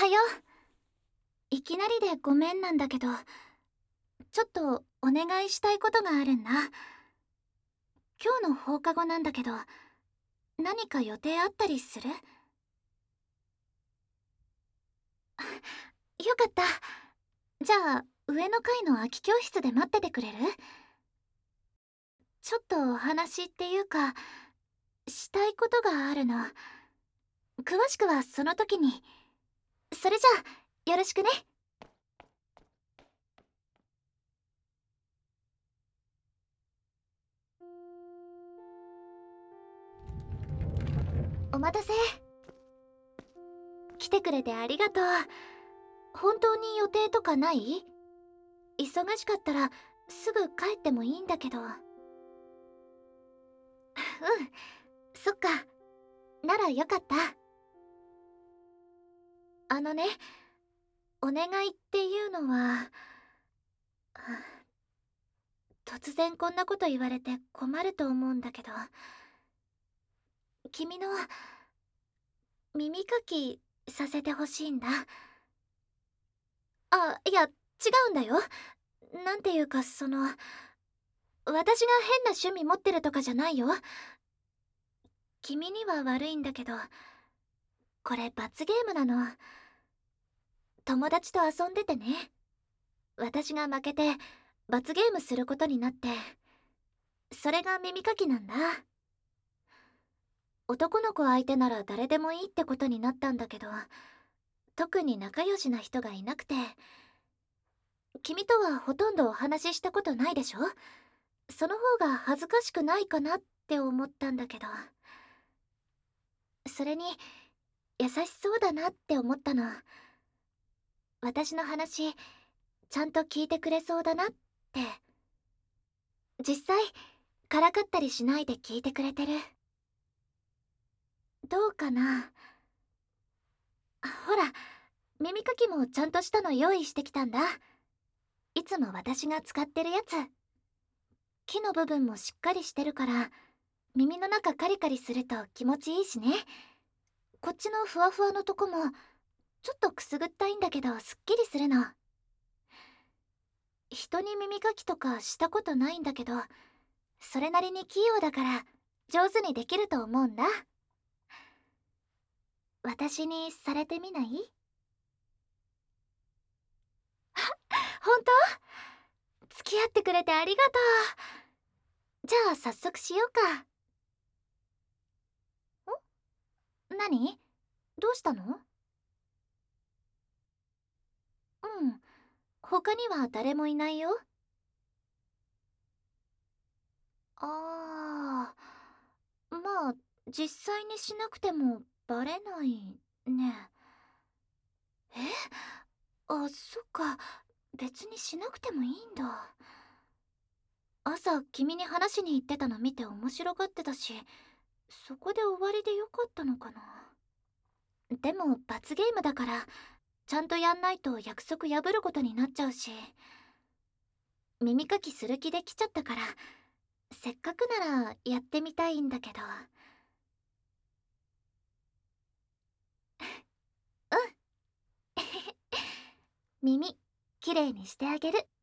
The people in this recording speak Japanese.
はよ。いきなりでごめんなんだけど、ちょっとお願いしたいことがあるんだ。今日の放課後なんだけど、何か予定あったりする？よかった。じゃあ、上の階の空き教室で待っててくれる？ちょっとお話っていうか、したいことがあるの。詳しくはその時に。それじゃあ、よろしくね。お待たせ。来てくれてありがとう。本当に予定とかない？忙しかったらすぐ帰ってもいいんだけど。うん、そっか。ならよかった。あのね、お願いっていうのは、突然こんなこと言われて困ると思うんだけど、君の耳かきさせてほしいんだ。あ、いや、違うんだよ。なんていうか、私が変な趣味持ってるとかじゃないよ。君には悪いんだけど、これ罰ゲームなの。友達と遊んでてね。私が負けて罰ゲームすることになって、それが耳かきなんだ。男の子相手なら誰でもいいってことになったんだけど、特に仲良しな人がいなくて。君とはほとんどお話ししたことないでしょ？その方が恥ずかしくないかなって思ったんだけど。それに、優しそうだなって思ったの。私の話、ちゃんと聞いてくれそうだなって。実際、からかったりしないで聞いてくれてる。どうかな？ほら、耳かきもちゃんとしたの用意してきたんだ。いつも私が使ってるやつ。木の部分もしっかりしてるから、耳の中カリカリすると気持ちいいしね。こっちのふわふわのとこも、ちょっとくすぐったいんだけどすっきりするの。人に耳かきとかしたことないんだけど、それなりに器用だから上手にできると思うんだ。私にされてみない？本当？付き合ってくれてありがとう。じゃあ早速しようか。何？どうしたの？うん。他には誰もいないよ。ああ、まあ、実際にしなくてもバレないね。え？あ、そっか。別にしなくてもいいんだ。朝君に話しに行ってたの見て面白がってたし、そこで終わりでよかったのかな。でも罰ゲームだから、ちゃんとやんないと約束破ることになっちゃうし、耳かきする気で来ちゃったから、せっかくならやってみたいんだけど。うん。耳、きれいにしてあげる。